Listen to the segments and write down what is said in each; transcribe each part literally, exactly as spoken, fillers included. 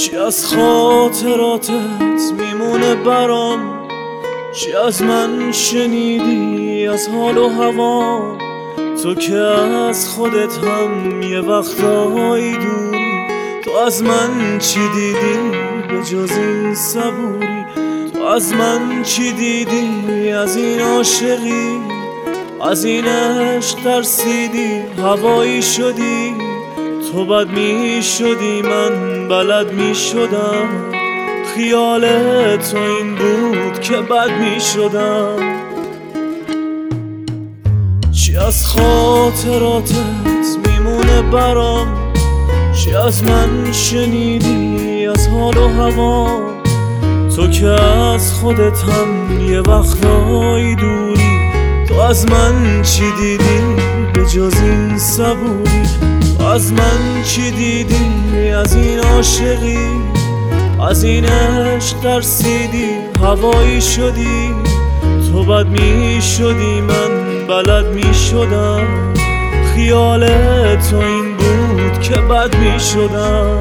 چی از خاطراتت میمونه برام، چی از من شنیدی از حال و هوا. تو که از خودت هم یه وقتایی دوری، تو از من چی دیدی به جز این صبوری؟ تو از من چی دیدی از این عاشقی؟ از این عشق ترسیدی هوایی شدی؟ تو بد می شدی من بلد می شدم، خیال تو این بود که بد می شدم. چی از خاطراتت میمونه برام، چی از من شنیدی از حال و هوا. تو که از خودت هم یه وقتایی دوری، تو از من چی دیدی به جز این صبوری؟ تو از من چی دیدی از این عاشقی؟ از این عشق ترسیدی هوایی شدی؟ تو بد می شدی من بلد می شدم، خیال تو این بود که بد می شدم.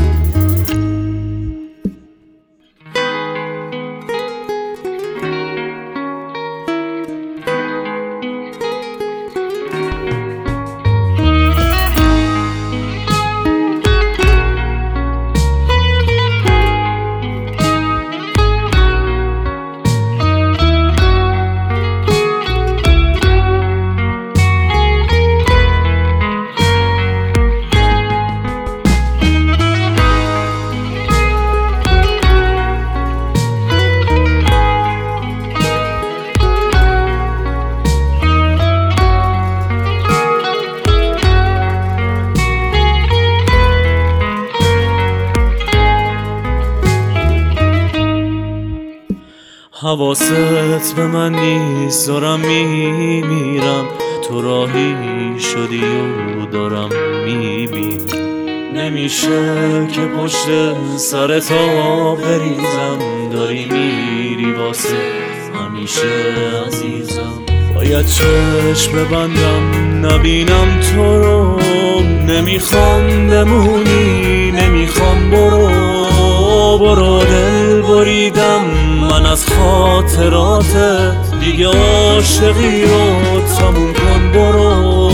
حواست به من نیست دارم میمیرم، تو راهی شدی و دارم میبینم. نمیشه که پشت سر تا بریزم، داری میری واسه همیشه عزیزم. باید چشم ببندم نبینم تو رو، نمیخوام بمونی نمیخوام برو برو. دل بریدم من از خاطراتت، دیگه عاشقی رو تموم کن برو.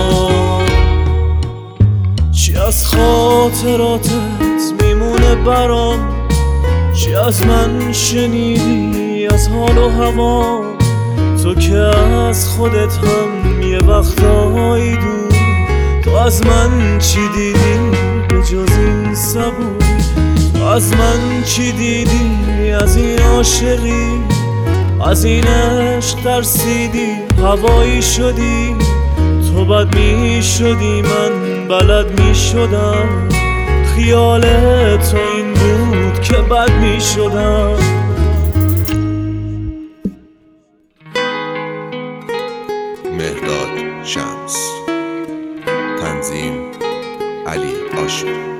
چی از خاطراتت میمونه برام، چی از من شنیدی از حال و هوا. تو که از خودت هم یه وقتایی دوری، تو از من چی دیدی به جز این صبوری؟ تو از من چی دیدی از این عاشقی؟ از این عشق ترسیدی هوایی شدی؟ تو بد می شدی من بلد می شدم، خیال تو این بود که بد می شدم. مهرداد شمس، تنظیم علی آشور.